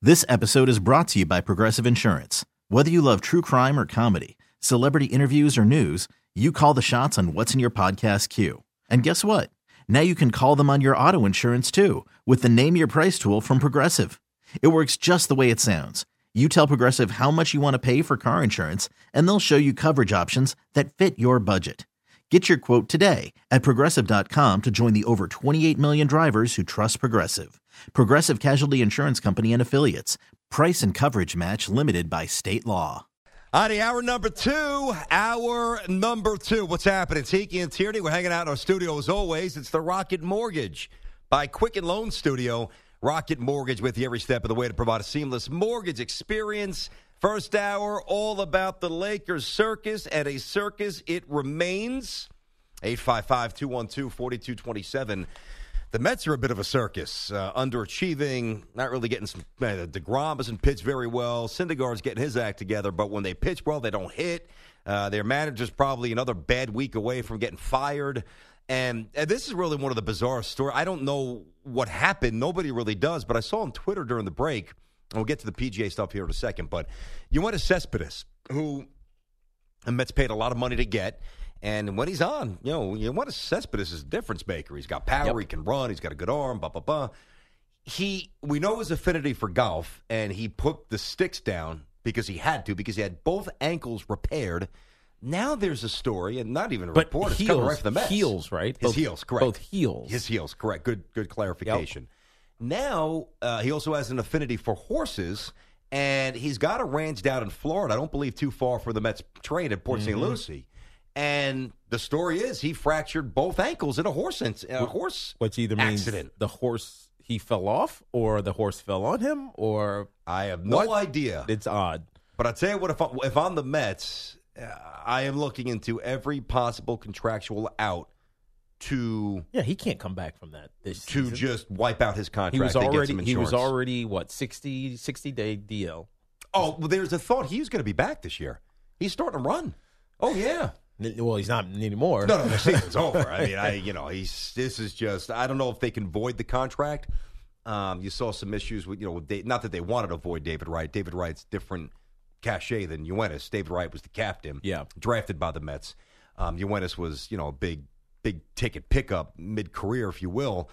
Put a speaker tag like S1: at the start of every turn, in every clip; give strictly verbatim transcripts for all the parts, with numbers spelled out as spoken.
S1: This episode is brought to you by Progressive Insurance. Whether you love true crime or comedy, celebrity interviews or news, you call the shots on what's in your podcast queue. And guess what? Now you can call them on your auto insurance too with the Name Your Price tool from Progressive. It works just the way it sounds. You tell Progressive how much you want to pay for car insurance, and they'll show you coverage options that fit your budget. Get your quote today at Progressive dot com to join the over twenty-eight million drivers who trust Progressive. Progressive Casualty Insurance Company and Affiliates. Price and coverage match limited by state law.
S2: On the hour number two, hour number two. What's happening? Tiki and Tierney, we're hanging out in our studio as always. It's the Rocket Mortgage by Quicken Loan Studio. Rocket Mortgage with you every step of the way to provide a seamless mortgage experience. First hour, all about the Lakers circus, and a circus it remains. eight five five, two one two, four two two seven. The Mets are a bit of a circus, uh, underachieving, not really getting some. Uh, DeGrom doesn't pitch very well. Syndergaard's getting his act together, but when they pitch well, they don't hit. Uh, their manager's probably another bad week away from getting fired. And, and this is really one of the bizarre stories. I don't know what happened. Nobody really does, but I saw on Twitter during the break. And we'll get to the P G A stuff here in a second, but Yoenis Cespedes, who the Mets paid a lot of money to get, and when he's on, you know, Yoenis Cespedes is a difference maker. He's got power, yep. He can run, he's got a good arm, blah, blah, blah. He, we know his affinity for golf, and he put the sticks down because he had to, because he had both ankles repaired. Now there's a story, and not even a
S3: but
S2: report,
S3: heels,
S2: it's coming right from the Mets.
S3: Heels, right?
S2: His
S3: both,
S2: heels, correct.
S3: Both heels.
S2: His heels, correct. Good, good clarification.
S3: Yep.
S2: Now, uh, he also has an affinity for horses, and he's got a ranch down in Florida, I don't believe too far from the Mets train at Port mm-hmm. Saint Lucie. And the story is he fractured both ankles in a horse in, a horse
S3: Which either
S2: accident.
S3: means the horse, he fell off, or the horse fell on him, or...
S2: I have no
S3: what?
S2: idea.
S3: It's odd.
S2: But I'll tell you what, if, I, if I'm the Mets, uh, I am looking into every possible contractual out to
S3: yeah, he can't come back from that this
S2: to
S3: season.
S2: Just wipe out his contract.
S3: He was
S2: and get
S3: already
S2: some
S3: he was
S2: insurance.
S3: already what sixty, sixty day D L.
S2: Oh, well, there's a thought he was going to be back this year. He's starting to run. Oh yeah.
S3: Well, he's not anymore.
S2: No, no, the season's over. I mean, I you know he's this is just I don't know if they can void the contract. Um, you saw some issues with you know with Dave, not that they wanted to avoid David Wright. David Wright's different cachet than Yoenis. David Wright was the captain.
S3: Yeah,
S2: drafted by the Mets. Um, Yoenis was you know a big. big ticket pickup mid-career, if you will,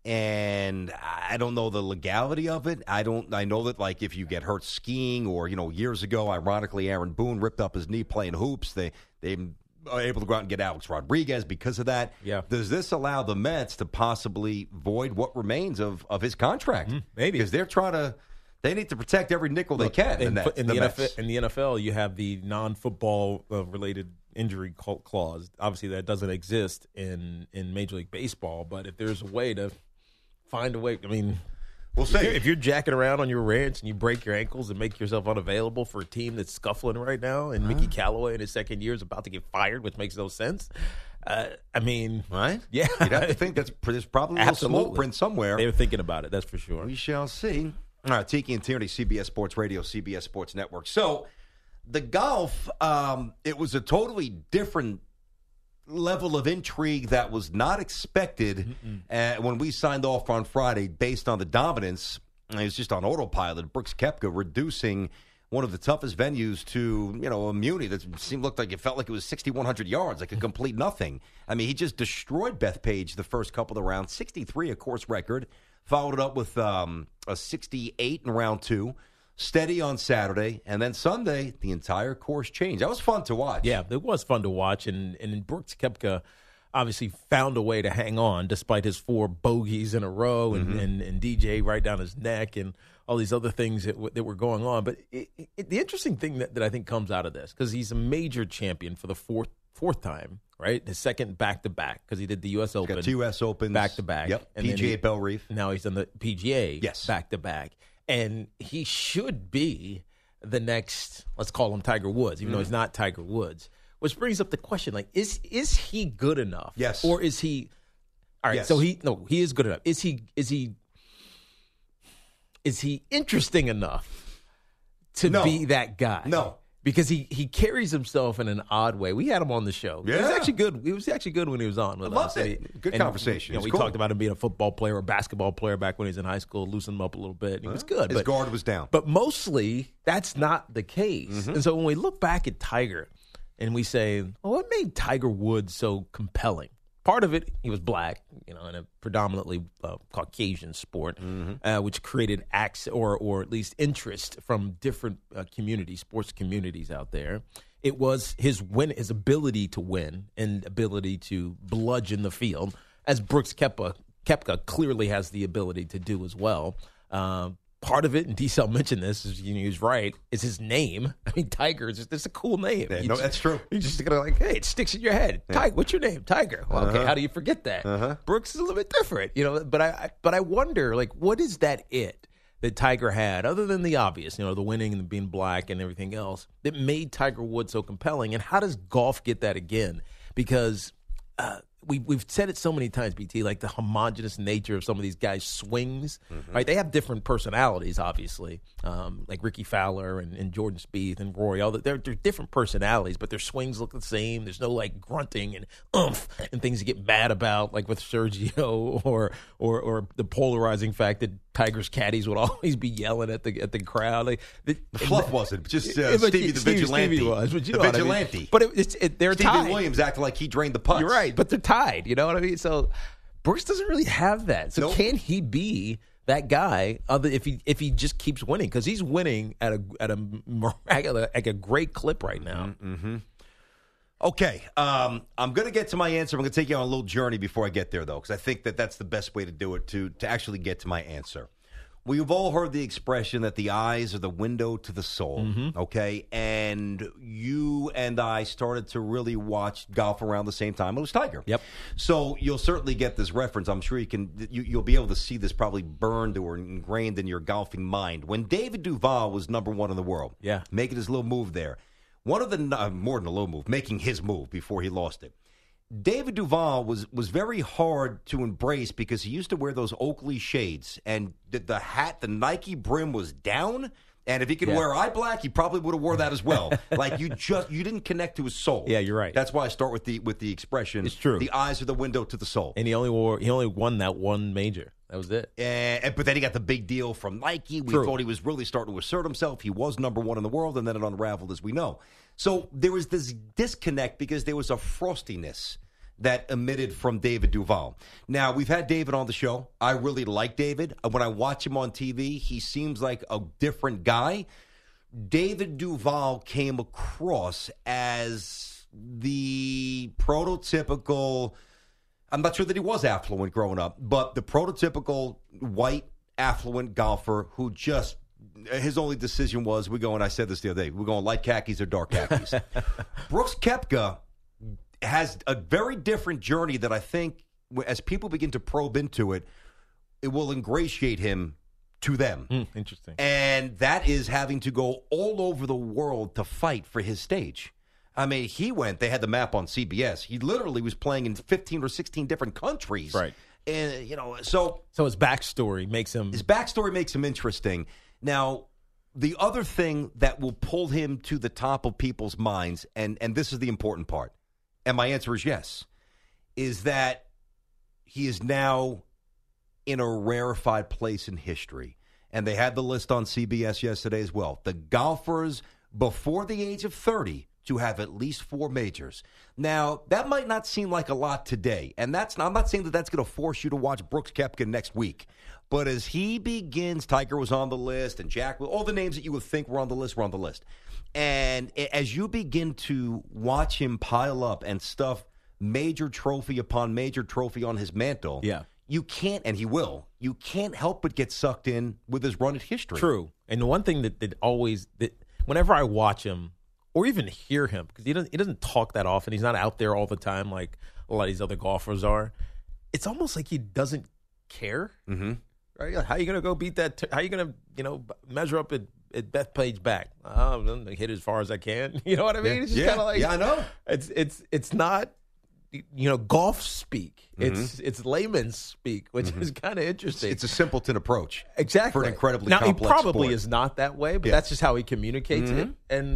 S2: and I don't know the legality of it. I don't. I know that, like, if you get hurt skiing or, you know, years ago, ironically, Aaron Boone ripped up his knee playing hoops. They they are able to go out and get Alex Rodriguez because of that.
S3: Yeah.
S2: Does this allow the Mets to possibly void what remains of, of his contract?
S3: Mm, maybe.
S2: Because they're trying to – they need to protect every nickel Look, they can.
S3: In,
S2: in,
S3: in,
S2: the
S3: the
S2: Mets.
S3: N F L, in the N F L, you have the non-football uh, related injury clause. Obviously, that doesn't exist in, in Major League Baseball. But if there's a way to find a way, I mean,
S2: we'll see.
S3: If you're, if you're jacking around on your ranch and you break your ankles and make yourself unavailable for a team that's scuffling right now, and uh-huh. Mickey Callaway in his second year is about to get fired, which makes no sense. Uh, I mean,
S2: right?
S3: Yeah,
S2: you'd have to think that's there's probably a little small print somewhere.
S3: They were thinking about it. That's for sure.
S2: We shall see. All right, Tiki and Tierney, C B S Sports Radio, C B S Sports Network. So, the golf, um, it was a totally different level of intrigue that was not expected uh, when we signed off on Friday based on the dominance. It was just on autopilot. Brooks Koepka reducing one of the toughest venues to, you know, a Muni that seemed looked like it felt like it was sixty-one hundred yards, like a complete nothing. I mean, he just destroyed Bethpage the first couple of rounds, sixty-three, a course record. Followed it up with um, a sixty-eight in round two. Steady on Saturday. And then Sunday, the entire course changed. That was fun to watch.
S3: Yeah, it was fun to watch. And, and Brooks Koepka obviously found a way to hang on despite his four bogeys in a row and, mm-hmm. and, and D J right down his neck and all these other things that, w- that were going on. But it, it, the interesting thing that, that I think comes out of this, because he's a major champion for the fourth fourth time, right? His second back-to-back, because he did the U S Open.
S2: Got two U S Opens.
S3: Back-to-back.
S2: Yep.
S3: And
S2: P G A
S3: he,
S2: Bellerive.
S3: Now he's on the P G A
S2: yes.
S3: back-to-back. And he should be the next, let's call him Tiger Woods, even mm. though he's not Tiger Woods. Which brings up the question, like, is is he good enough?
S2: Yes.
S3: Or is he – all right,
S2: yes.
S3: so he – no, he is good enough. Is he – is he is he interesting enough to
S2: no.
S3: be that guy?
S2: No.
S3: because he, he carries himself in an odd way. We had him on the show.
S2: Yeah.
S3: He was actually good. He was actually good when he was on with
S2: I
S3: us.
S2: loved it.
S3: He,
S2: good
S3: and,
S2: conversation.
S3: You know, we
S2: cool.
S3: talked about him being a football player or basketball player back when he was in high school, loosened him up a little bit. He was good.
S2: His
S3: but,
S2: guard was down.
S3: But mostly, that's not the case. Mm-hmm. And so when we look back at Tiger and we say, well, what made Tiger Woods so compelling? Part of it, he was black, you know, in a predominantly uh, Caucasian sport, mm-hmm. uh, which created acts or or at least interest from different uh, communities, sports communities out there. It was his win, his ability to win and ability to bludgeon the field, as Brooks Koepka, Koepka clearly has the ability to do as well. Uh, Part of it, and D-Cell mentioned this, is, you know, he's right, is his name. I mean, Tiger is just, it's a cool name.
S2: Yeah,
S3: you
S2: no,
S3: just,
S2: that's true.
S3: You're just going to like, hey, it sticks in your head. Yeah. Tiger, what's your name? Tiger. Well,
S2: uh-huh.
S3: okay, how do you forget that?
S2: Uh-huh.
S3: Brooks is a little bit different, you know, but I, I but I wonder, like, what is that it that Tiger had, other than the obvious, you know, the winning and being black and everything else, that made Tiger Woods so compelling? And how does golf get that again? Because uh, we, we've said it so many times, B T, like the homogenous nature of some of these guys' swings, mm-hmm. right? They have different personalities, obviously, um, like Ricky Fowler and, and Jordan Spieth and Rory. All the, they're, they're different personalities, but their swings look the same. There's no, like, grunting and oomph and things you get mad about, like with Sergio, or or or the polarizing fact that Tiger's caddies would always be yelling at the at the crowd. Like the,
S2: the fluff the, wasn't just uh,
S3: but
S2: Stevie the
S3: Stevie,
S2: vigilante.
S3: Stevie was, but you
S2: the
S3: know
S2: vigilante.
S3: I mean. But it, it's it, they're
S2: Stevie
S3: tied.
S2: Williams acted like he drained the putts.
S3: You're right, but they're tied. You know what I mean? So Brooks doesn't really have that. So
S2: nope.
S3: Can he be that guy other if he if he just keeps winning? Because he's winning at a at a like a great clip right now.
S2: Mm-hmm. Okay, um, I'm going to get to my answer. I'm going to take you on a little journey before I get there, though, because I think that that's the best way to do it, to to actually get to my answer. We've all heard the expression that the eyes are the window to the soul, mm-hmm. okay? And you and I started to really watch golf around the same time. It was Tiger.
S3: Yep.
S2: So you'll certainly get this reference. I'm sure you can. You, you'll be able to see this probably burned or ingrained in your golfing mind. When David Duval was number one in the world,
S3: yeah,
S2: making his little move there, one of the uh, more than a little move, making his move before he lost it. David Duval was was very hard to embrace because he used to wear those Oakley shades, and the, the hat, the Nike brim was down. And if he could
S3: yeah.
S2: wear eye black, he probably would have wore that as well. Like you just you didn't connect to his soul.
S3: Yeah, you're right.
S2: That's why I start with the with the expression.
S3: It's true.
S2: The eyes are the window to the soul.
S3: And he only wore he only won that one major. That was it.
S2: And, but then he got the big deal from Nike. We
S3: True.
S2: thought he was really starting to assert himself. He was number one in the world, and then it unraveled, as we know. So there was this disconnect because there was a frostiness that emitted from David Duval. Now, we've had David on the show. I really like David. When I watch him on T V, he seems like a different guy. David Duval came across as the prototypical, I'm not sure that he was affluent growing up, but the prototypical white affluent golfer who just, his only decision was, we're going, I said this the other day, we're going light khakis or dark khakis. Brooks Koepka has a very different journey that I think, as people begin to probe into it, it will ingratiate him to them.
S3: Mm, interesting.
S2: And that is having to go all over the world to fight for his stage. I mean, he went, they had the map on C B S. He literally was playing in fifteen or sixteen different countries.
S3: Right.
S2: And, you know, so.
S3: So his backstory makes him.
S2: His backstory makes him interesting. Now, the other thing that will pull him to the top of people's minds, and, and this is the important part, and my answer is yes, is that he is now in a rarefied place in history. And they had the list on C B S yesterday as well. The golfers before the age of thirty to have at least four majors. Now, that might not seem like a lot today. And that's I'm not saying that that's going to force you to watch Brooks Koepka next week. But as he begins, Tiger was on the list, and Jack, all the names that you would think were on the list were on the list. And as you begin to watch him pile up and stuff major trophy upon major trophy on his mantle,
S3: yeah.
S2: you can't, and he will, you can't help but get sucked in with his run at history.
S3: True. And the one thing that, that always, that whenever I watch him, or even hear him, because he doesn't, he doesn't talk that often, he's not out there all the time like a lot of these other golfers are, it's almost like he doesn't care.
S2: Mm-hmm.
S3: Right? Like, how are you going to go beat that? T- how are you going to, you know, measure up at, at Bethpage back? Oh, I'm going to hit as far as I can. You know what I mean?
S2: Yeah.
S3: It's just
S2: yeah.
S3: kind of like,
S2: yeah, I know.
S3: It's, it's, it's not, you know, golf speak.
S2: Mm-hmm.
S3: It's it's layman's speak, which mm-hmm. is kind of interesting.
S2: It's a simpleton approach.
S3: Exactly.
S2: For an incredibly
S3: now,
S2: complex
S3: he probably
S2: sport.
S3: is not that way, but
S2: yeah.
S3: that's just how he communicates
S2: mm-hmm.
S3: it. And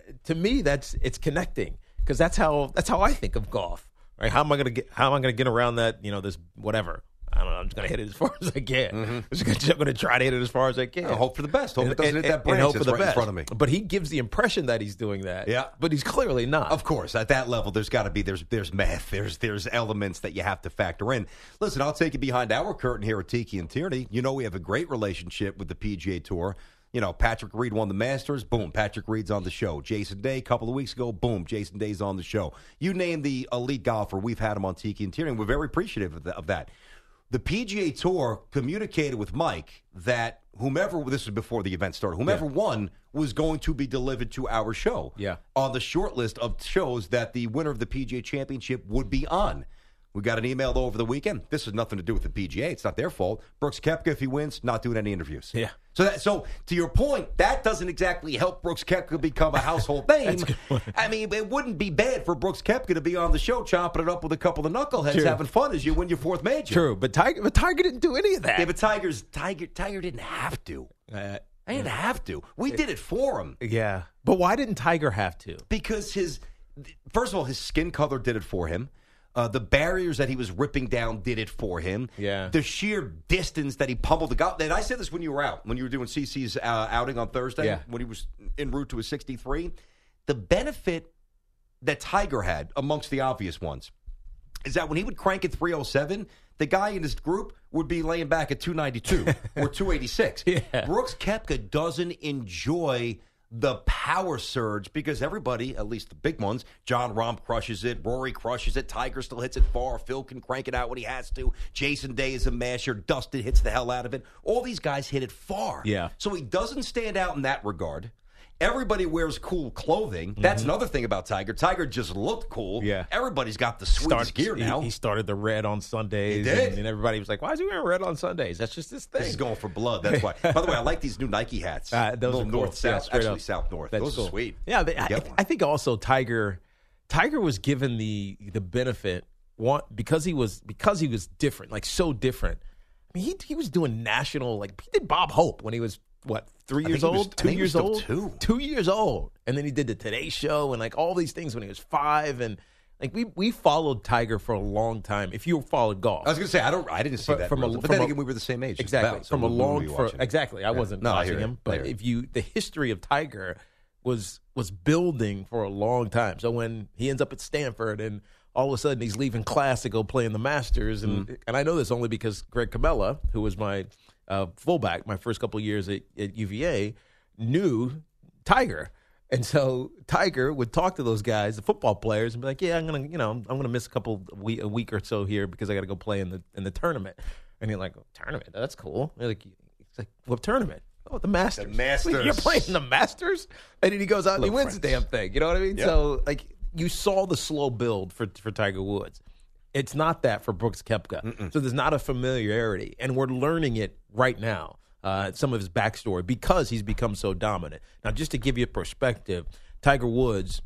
S3: to me, that's it's connecting because that's how that's how I think of golf. Right? How am I gonna get? How am I gonna get around that? You know, this whatever. I don't know. I'm just gonna hit it as far as I can. Mm-hmm. I'm just gonna, gonna try to hit it as far as I can.
S2: I hope for the best. Hope
S3: and,
S2: it doesn't
S3: and,
S2: hit that branch
S3: hope
S2: that's
S3: for the
S2: right
S3: best.
S2: in front of me.
S3: But he gives the impression that he's doing that.
S2: Yeah,
S3: but he's clearly not.
S2: Of course, at that level, there's got to be there's there's math, there's there's elements that you have to factor in. Listen, I'll take you behind our curtain here at Tiki and Tierney. You know, we have a great relationship with the P G A Tour. You know, Patrick Reed won the Masters. Boom, Patrick Reed's on the show. Jason Day, a couple of weeks ago. Boom, Jason Day's on the show. You name the elite golfer, we've had him on Tiki and Tierney. We're very appreciative of, the, of that. The P G A Tour communicated with Mike that whomever, this was before the event started, whomever yeah. won was going to be delivered to our show
S3: yeah.
S2: on the short list of shows that the winner of the P G A Championship would be on. We got an email over the weekend. This has nothing to do with the P G A. It's not their fault. Brooks Koepka, if he wins, not doing any interviews.
S3: Yeah.
S2: So, that, so to your point, that doesn't exactly help Brooks Koepka become a household name. I mean, it wouldn't be bad for Brooks Koepka to be on the show chopping it up with a couple of knuckleheads
S3: True.
S2: having fun as you win your fourth major.
S3: True, but Tiger, but Tiger didn't do any of that.
S2: Yeah, but Tiger's Tiger Tiger didn't have to.
S3: Uh,
S2: I didn't have to. We did it for him.
S3: Yeah, but why didn't Tiger have to?
S2: Because his, first of all, his skin color did it for him. Uh, the barriers that he was ripping down did it for him.
S3: Yeah.
S2: The sheer distance that he pummeled the golf. And I said this when you were out, when you were doing C C's uh, outing on Thursday,
S3: yeah.
S2: when he was en route to his sixty-three. The benefit that Tiger had, amongst the obvious ones, is that when he would crank at three oh seven, the guy in his group would be laying back at two ninety-two or two eighty-six.
S3: Yeah.
S2: Brooks Koepka doesn't enjoy the power surge because everybody, at least the big ones, John Rahm crushes it, Rory crushes it, Tiger still hits it far, Phil can crank it out when he has to, Jason Day is a masher, Dustin hits the hell out of it. All these guys hit it far.
S3: Yeah.
S2: So he doesn't stand out in that regard. Everybody wears cool clothing. That's mm-hmm. another thing about Tiger. Tiger just looked cool.
S3: Yeah.
S2: Everybody's got the sweetest
S3: Start,
S2: gear now.
S3: He, he started the red on Sundays.
S2: He did.
S3: And, and everybody was like, why is he wearing red on Sundays? That's just his thing.
S2: This is going for blood. That's why. By the way, I like these new Nike hats.
S3: Uh, those
S2: Little
S3: are cool.
S2: north-south.
S3: Yeah,
S2: actually,
S3: up.
S2: south-north.
S3: That's
S2: Those
S3: cool.
S2: are sweet.
S3: Yeah, but I, I think also Tiger Tiger was given the the benefit one, because he was because he was different, like so different. I mean, he he was doing national, like he did Bob Hope when he was what three years old,
S2: was,
S3: two years old,
S2: two.
S3: two years old, and then he did the Today Show and like all these things when he was five, and like we we followed Tiger for a long time. If you followed golf,
S2: I was going to say I don't, I didn't see
S3: from,
S2: that,
S3: from a,
S2: but
S3: from
S2: then
S3: a,
S2: again, we were the same age.
S3: Exactly,
S2: about, so
S3: from a long, for, exactly. I
S2: yeah.
S3: wasn't
S2: no,
S3: watching
S2: I
S3: him, but if you the history of Tiger was was building for a long time. So when he ends up at Stanford and all of a sudden he's leaving class to go play in the Masters, and mm. and I know this only because Greg Camella, who was my uh, fullback my first couple of years at, at U V A, knew Tiger. And so Tiger would talk to those guys, the football players, and be like, "Yeah, I'm gonna, you know, I'm gonna miss a couple week, a week or so here because I got to go play in the in the tournament." And you're like, oh, "Tournament? That's cool." And like, it's like, "What tournament?" "Oh, the Masters."
S2: The Masters.
S3: Like, you're playing the Masters, and then he goes out and he wins
S2: friends.
S3: the damn thing. You know what I mean?
S2: Yep.
S3: So like, you saw the slow build for for Tiger Woods. It's not that for Brooks Koepka. Mm-mm. So there's not a familiarity, and we're learning it right now. Uh, some of his backstory because he's become so dominant. Now, just to give you a perspective, Tiger Woods,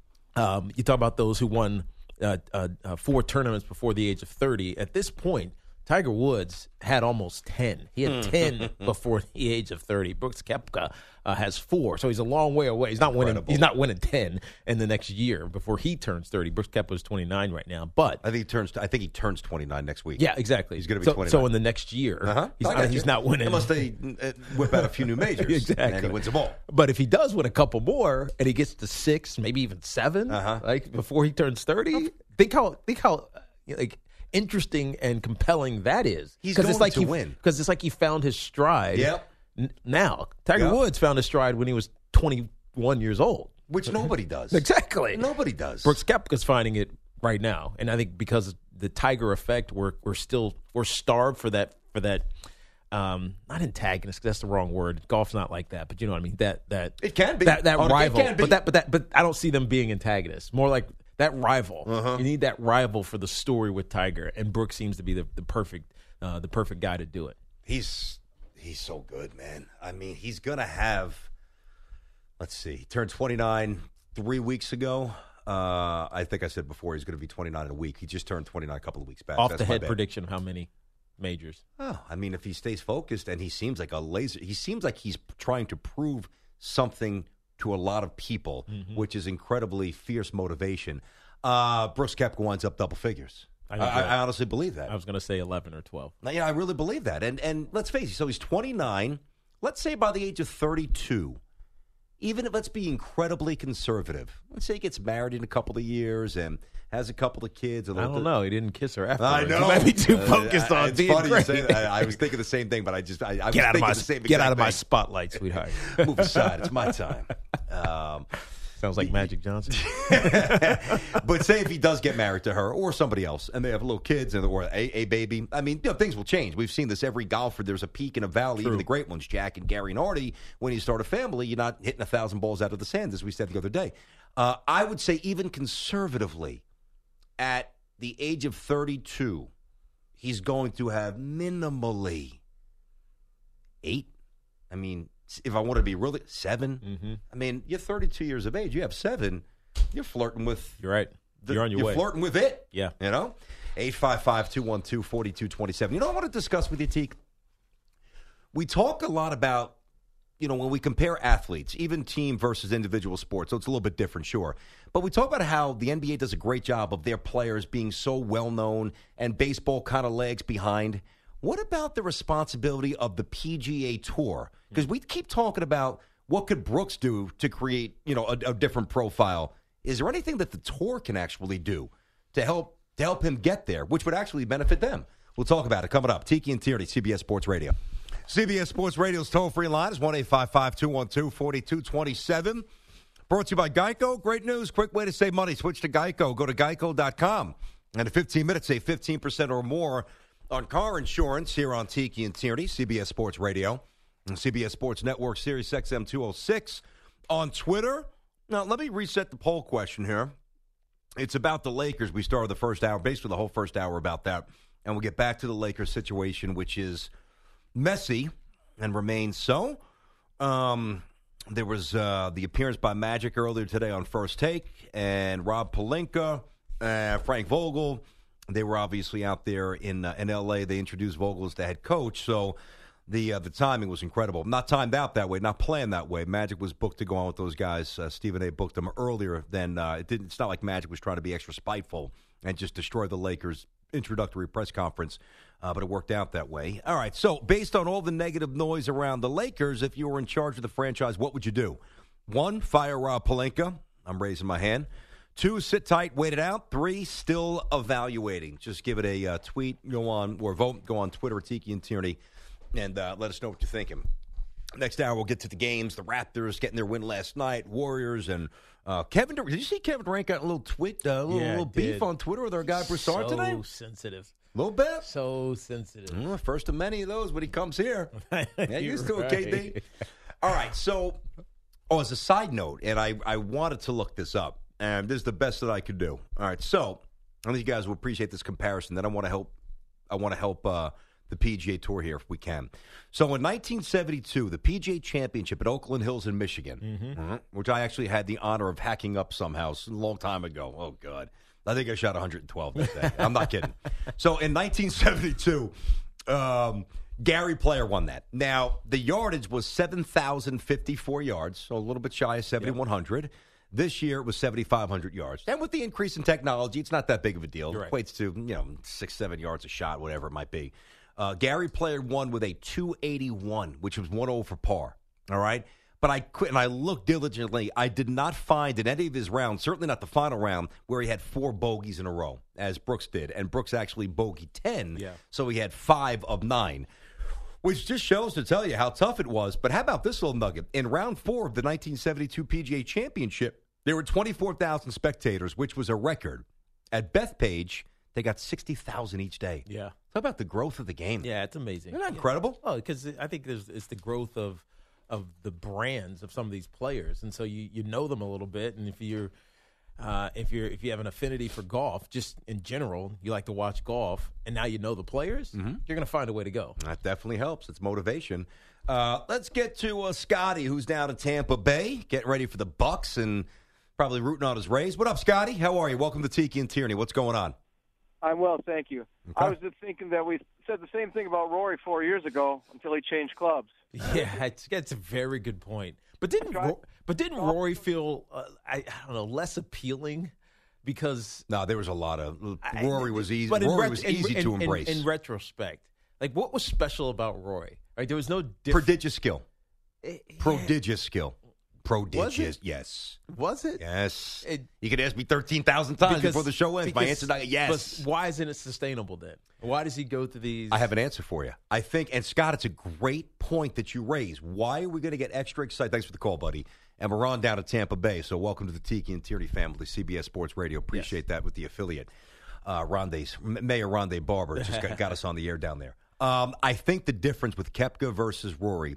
S3: um, you talk about those who won uh, uh, uh, four tournaments before the age of thirty. At this point, Tiger Woods had almost ten. He had ten before the age of thirty. Brooks Koepka uh, has four, so he's a long way away. He's not
S2: Incredible.
S3: winning. He's not winning ten in the next year before he turns thirty. Brooks Koepka is twenty-nine right now, but
S2: I think he turns. I think he turns twenty-nine next week.
S3: Yeah, exactly.
S2: He's going to be
S3: so,
S2: twenty-nine.
S3: So in the next year,
S2: uh-huh.
S3: he's, not, he's not winning.
S2: Unless they uh, whip out a few new majors.
S3: Exactly.
S2: And he wins them all.
S3: But if he does win a couple more and he gets to six, maybe even seven,
S2: uh-huh.
S3: like before he turns thirty, think how think how uh, like interesting and compelling that is.
S2: He's going
S3: it's like
S2: to
S3: he,
S2: win
S3: because it's like he found his stride.
S2: Yep.
S3: N- now Tiger
S2: Yep.
S3: Woods found his stride when he was twenty-one years old,
S2: which nobody does.
S3: Exactly.
S2: Nobody does.
S3: Brooks Koepka's finding it right now, and I think because the Tiger effect, we're we're still we're starved for that for that. Um, not antagonist, 'cause that's the wrong word. Golf's not like that, but you know what I mean. That that
S2: it can be
S3: that that
S2: oh,
S3: rival,
S2: it can be.
S3: but that but that but I don't see them being antagonists. More like that rival.
S2: Uh-huh.
S3: You need that rival for the story with Tiger, and Brooks seems to be the, the perfect uh, the perfect guy to do it.
S2: He's he's so good, man. I mean, he's gonna have. Let's see. He turned twenty-nine three weeks ago. Uh, I think I said before he's going to be twenty-nine in a week. He just turned twenty-nine a couple of weeks back.
S3: Off
S2: That's
S3: the
S2: my
S3: head
S2: bad.
S3: prediction of how many majors?
S2: Oh, I mean, if he stays focused and he seems like a laser, he seems like he's trying to prove something to a lot of people,
S3: Mm-hmm.
S2: which is incredibly fierce motivation. Uh, Brooks Koepka winds up double figures.
S3: I
S2: I,
S3: think
S2: I,
S3: that-
S2: I honestly believe that.
S3: I was going to say eleven or twelve.
S2: Now, yeah, I really believe that. And and let's face it, so he's twenty-nine. Let's say by the age of thirty-two, even if let's be incredibly conservative, let's say he gets married in a couple of years and has a couple of kids. And
S3: I don't know. He didn't kiss her afterwards.
S2: I know.
S3: He might be too
S2: Uh,
S3: focused on
S2: it's
S3: being
S2: funny
S3: great.
S2: you say that. I, I was thinking the same thing, but I just I, I was
S3: Get out of
S2: thinking
S3: my
S2: the same
S3: get
S2: exact
S3: out of my
S2: thing.
S3: spotlight, sweetheart.
S2: Move aside. It's my time. Um,
S3: Sounds like Magic Johnson.
S2: but say if he does get married to her or somebody else, and they have little kids and or a, a baby, I mean, you know, things will change. We've seen this every golfer. There's a peak and a valley.
S3: True.
S2: Even the great ones, Jack and Gary and Artie. When you start a family, you're not hitting a thousand balls out of the sand, as we said the other day. Uh, I would say even conservatively, at the age of thirty-two, he's going to have minimally eight. I mean, if I want to be really seven.
S3: Mm-hmm.
S2: I mean, you're thirty-two years of age. You have seven. You're flirting with.
S3: You're right.
S2: The,
S3: You're on your
S2: you're
S3: way.
S2: flirting with it.
S3: Yeah.
S2: You know, eight five five two one two four two two seven. You know, what I want to discuss with you, Teak. We talk a lot about, you know, when we compare athletes, even team versus individual sports, so it's a little bit different, sure. But we talk about how the N B A does a great job of their players being so well-known and baseball kind of lags behind. What about the responsibility of the P G A Tour? Because we keep talking about what could Brooks do to create, you know, a, a different profile. Is there anything that the Tour can actually do to help to help him get there, which would actually benefit them? We'll talk about it coming up. Tiki and Tierney, C B S Sports Radio. C B S Sports Radio's toll-free line is one eight five five two one two four two two seven. Brought to you by Geico. Great news. Quick way to save money. Switch to Geico. Go to geico dot com. And in fifteen minutes, save fifteen percent or more on car insurance here on Tiki and Tierney, C B S Sports Radio, and C B S Sports Network, Sirius X M two oh six. On Twitter, now let me reset the poll question here. It's about the Lakers. We started the first hour, basically the whole first hour about that. And we'll get back to the Lakers situation, which is messy and remains so. Um, there was uh, the appearance by Magic earlier today on First Take, and Rob Pelinka, uh, Frank Vogel. They were obviously out there in uh, in L A. They introduced Vogel as the head coach, so the uh, the timing was incredible. Not timed out that way, not planned that way. Magic was booked to go on with those guys. Uh, Stephen A. booked them earlier than uh, it didn't. It's not like Magic was trying to be extra spiteful and just destroy the Lakers' introductory press conference, uh, but it worked out that way. All right, so based on all the negative noise around the Lakers, if you were in charge of the franchise, what would you do? One, fire Rob Pelinka. I'm raising my hand. Two, sit tight, wait it out. Three, still evaluating. Just give it a uh, tweet, go on, or vote, go on Twitter, Tiki and Tierney, and uh, let us know what you're thinking. Next hour, we'll get to the games. The Raptors getting their win last night. Warriors and uh, Kevin Durant. Did you see Kevin Durant got a little tweet, uh, a little,
S3: Yeah,
S2: little beef
S3: did.
S2: on Twitter with our guy Broussard
S3: so
S2: today?
S3: sensitive.
S2: A little bit.
S3: So sensitive.
S2: Mm, first of many of those when he comes here. Yeah, used to it, K D.
S3: Right.
S2: All right, so, oh, as a side note, and I, I wanted to look this up, and this is the best that I could do. All right, so, I think you guys will appreciate this comparison. Then I want to help, I want to help uh, the P G A Tour here if we can. So in nineteen seventy-two, the P G A Championship at Oakland Hills in Michigan, mm-hmm. which I actually had the honor of hacking up somehow a long time ago. Oh, God. I think I shot one hundred twelve that day. I'm not kidding. So in nineteen seventy-two, um, Gary Player won that. Now, the yardage was seven thousand fifty-four yards, so a little bit shy of seventy-one hundred. Yep. This year, it was seventy-five hundred yards. And with the increase in technology, it's not that big of a deal. It
S3: right.
S2: equates to, you know, six, seven yards a shot, whatever it might be. Uh, Gary Player won with a two eighty-one, which was one over par. All right? But I quit, and I looked diligently. I did not find in any of his rounds, certainly not the final round, where he had four bogeys in a row, as Brooks did. And Brooks actually bogeyed ten,
S3: yeah.
S2: so he had five of nine, which just shows to tell you how tough it was. But how about this little nugget? In round four of the nineteen seventy-two P G A Championship, there were twenty-four thousand spectators, which was a record. At Bethpage, they got sixty thousand each day.
S3: Yeah.
S2: How about the growth of the game?
S3: Yeah, it's amazing.
S2: Isn't that
S3: yeah.
S2: incredible?
S3: Oh, because I think there's it's the growth of of the brands of some of these players, and so you, you know them a little bit. And if you're uh, if you're if you have an affinity for golf, just in general, you like to watch golf, and now you know the players, mm-hmm. you're going to find a way to go.
S2: That definitely helps. It's motivation. Uh, let's get to uh, Scotty, who's down in Tampa Bay, getting ready for the Bucks and probably rooting on his Rays. What up, Scotty? How are you? Welcome to Tiki and Tierney. What's going on?
S4: I'm well, thank you.
S2: Okay.
S4: I was just thinking that we said the same thing about Rory four years ago until he changed clubs.
S3: Yeah, it's, it's a very good point. But didn't Ro- but didn't Rory feel uh, I, I don't know less appealing because
S2: no, there was a lot of Rory was easy.
S3: But
S2: Rory
S3: ret-
S2: was
S3: in,
S2: easy
S3: in,
S2: to
S3: in,
S2: embrace.
S3: In, in retrospect, like what was special about Rory? Right, there was no diff-
S2: prodigious skill,
S3: yeah.
S2: prodigious skill. Prodigious,
S3: Was it?
S2: yes.
S3: Was it?
S2: Yes.
S3: It,
S2: you could ask me thirteen thousand times
S3: because,
S2: before the show ends.
S3: because,
S2: My answer is yes.
S3: But why isn't it sustainable then? Why does he go through these?
S2: I have an answer for you. I think, and Scott, it's a great point that you raise. Why are we going to get extra excited? Thanks for the call, buddy. And we're on down to Tampa Bay, so welcome to the Tiki and Tierney family, C B S Sports Radio. Appreciate yes. that with the affiliate. Uh, Rondé's, Mayor Rondé Barber just got, got us on the air down there. Um, I think the difference with Koepka versus Rory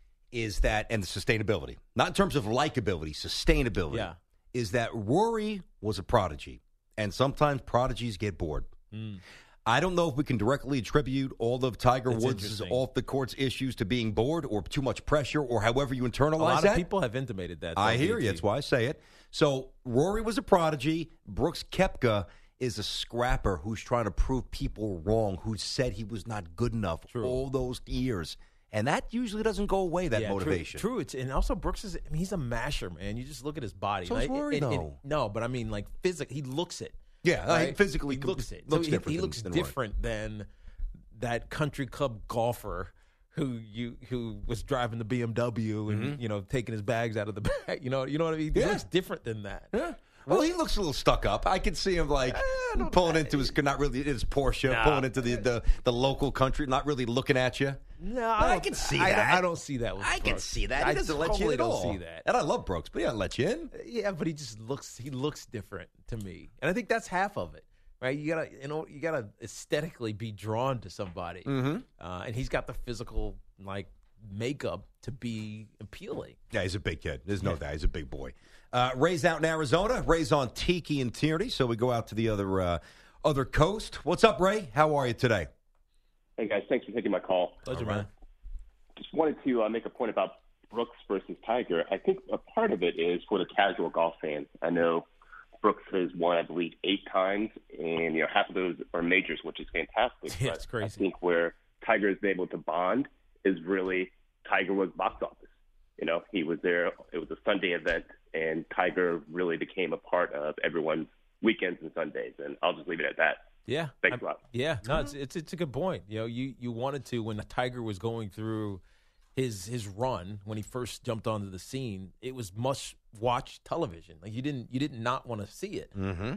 S2: is that, and the sustainability, not in terms of likability, sustainability,
S3: yeah.
S2: is that Rory was a prodigy, and sometimes prodigies get bored.
S3: Mm.
S2: I don't know if we can directly attribute all of Tiger
S3: That's
S2: Woods' off-the-courts issues to being bored or too much pressure or however you internalize that. A lot
S3: that.
S2: of
S3: people have intimated that.
S2: I hear you. That's why I say it. So Rory was a prodigy. Brooks Koepka is a scrapper who's trying to prove people wrong, who said he was not good enough
S3: True.
S2: all those years. And that usually doesn't go away, that
S3: yeah,
S2: motivation.
S3: True, true. It's, and also Brooks is, I mean, he's a masher, man. You just look at his body.
S2: So
S3: like,
S2: is Rory,
S3: it, it,
S2: though.
S3: It, no, but I mean, like, physically, he looks it.
S2: Yeah,
S3: right?
S2: like physically
S3: he looks it.
S2: Looks
S3: so
S2: different
S3: he, he
S2: than,
S3: looks
S2: than
S3: different than that country club golfer who you who was driving the B M W and
S2: mm-hmm.
S3: you know taking his bags out of the bag. You know, you know what I mean? He
S2: yeah.
S3: looks different than that.
S2: Yeah. Well, he looks a little stuck up. I can see him like eh, pulling into his not really his Porsche, nah. pulling into the, the the local country, not really looking at you.
S3: No,
S2: I, I can see
S3: I,
S2: that.
S3: I don't see that. With
S2: I
S3: Brooks.
S2: can see that. He
S3: I
S2: doesn't
S3: totally
S2: let you in at
S3: don't
S2: all.
S3: see that.
S2: And I love Brooks, but he doesn't let you in.
S3: Yeah, but he just looks. He looks different to me, and I think that's half of it. Right, you gotta, you know, you gotta aesthetically be drawn to somebody,
S2: mm-hmm.
S3: uh, and he's got the physical like makeup to be appealing.
S2: Yeah, he's a big kid. There's no doubt. He's a big boy. Uh, Ray's out in Arizona. Ray's on Tiki and Tierney, so we go out to the other uh, other coast. What's up, Ray? How are you today?
S5: Hey guys, thanks for taking my call.
S3: Pleasure, man.
S5: Just wanted to uh, make a point about Brooks versus Tiger. I think a part of it is for the casual golf fans. I know Brooks has won, I believe, eight times, and you know half of those are majors, which is fantastic.
S3: Yeah, it's crazy.
S5: I think where Tiger is able to bond is really Tiger was box office. You know, he was there. It was a Sunday event, and Tiger really became a part of everyone's weekends and Sundays. And I'll just leave it at that.
S3: Yeah,
S5: thanks a lot.
S3: Yeah, no, it's it's it's a good point. You know, you you wanted to when Tiger was going through his his run when he first jumped onto the scene, it was must-watch television. Like you didn't you didn't not want to see it.
S2: Mm-hmm.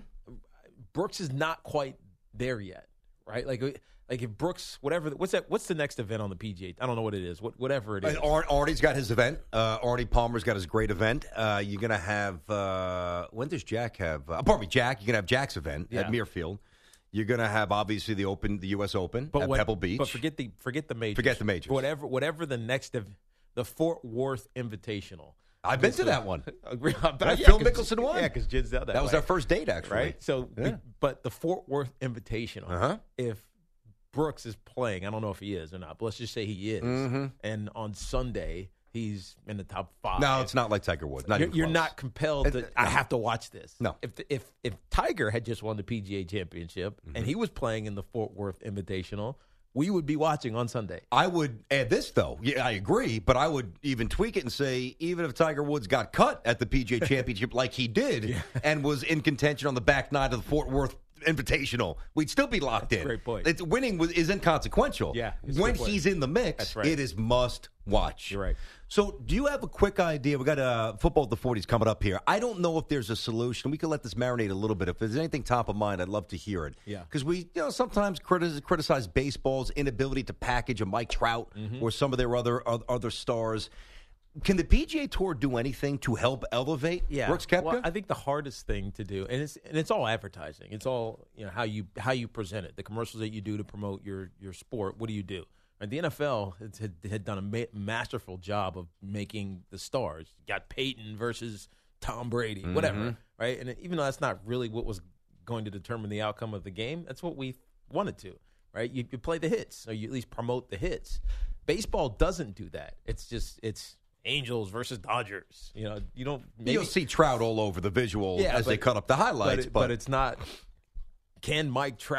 S3: Brooks is not quite there yet, right? Like like if Brooks, whatever, what's that? What's the next event on the P G A? I don't know what it is. What whatever it is.
S2: Ar- Arnie's got his event. Uh, Arnie Palmer's got his great event. Uh, you're gonna have uh, when does Jack have? Uh, pardon me, Jack. You're gonna have Jack's event
S3: yeah.
S2: at Muirfield. You're going to have, obviously, the Open, the U S Open
S3: but
S2: at
S3: what,
S2: Pebble Beach.
S3: But forget the forget the majors.
S2: Forget the majors.
S3: Whatever whatever the next of the Fort Worth Invitational.
S2: I've been to that one.
S3: Agree.
S2: Yeah, Phil Mickelson won.
S3: Yeah, because Jid's out that.
S2: That was
S3: way.
S2: our first date, actually.
S3: Right. So,
S2: yeah.
S3: but the Fort Worth Invitational.
S2: Uh-huh.
S3: If Brooks is playing, I don't know if he is or not, but let's just say he is.
S2: Mm-hmm.
S3: And on Sunday, he's in the top five.
S2: No, it's not like Tiger Woods. Not
S3: you're
S2: even
S3: you're
S2: close.
S3: not compelled to.
S2: Uh,
S3: I
S2: no.
S3: have to watch this.
S2: No.
S3: If the, if if Tiger had just won the P G A Championship
S2: mm-hmm.
S3: and he was playing in the Fort Worth Invitational, we would be watching on Sunday.
S2: I would add this, though. Yeah, I agree, but I would even tweak it and say, even if Tiger Woods got cut at the P G A Championship like he did
S3: yeah.
S2: and was in contention on the back nine of the Fort Worth Invitational, we'd still be locked
S3: That's
S2: in.
S3: A great point.
S2: It's, winning was, is inconsequential.
S3: Yeah,
S2: when he's in the mix,
S3: That's right.
S2: it is must watch.
S3: You're right.
S2: So, do you have a quick idea? We got uh, football at the forties coming up here. I don't know if there's a solution. We can let this marinate a little bit. If there's anything top of mind, I'd love to hear it.
S3: Yeah.
S2: Because we, you know, sometimes criticize, criticize baseball's inability to package a Mike Trout
S3: mm-hmm.
S2: or some of their other other stars. Can the P G A Tour do anything to help elevate
S3: yeah.
S2: Brooks Koepka?
S3: Well, I think the hardest thing to do, and it's and it's all advertising. It's all you know how you how you present it. The commercials that you do to promote your your sport. What do you do? And the N F L had, had done a ma- masterful job of making the stars. You got Peyton versus Tom Brady,
S2: mm-hmm.
S3: whatever, right? And even though that's not really what was going to determine the outcome of the game, that's what we wanted to, right? You, you play the hits, or you at least promote the hits. Baseball doesn't do that. It's just it's. Angels versus Dodgers. You know, you don't. Maybe,
S2: You'll see Trout all over the visual
S3: yeah,
S2: as
S3: but,
S2: they cut up the highlights,
S3: but,
S2: but,
S3: but it's not. Can Mike Trout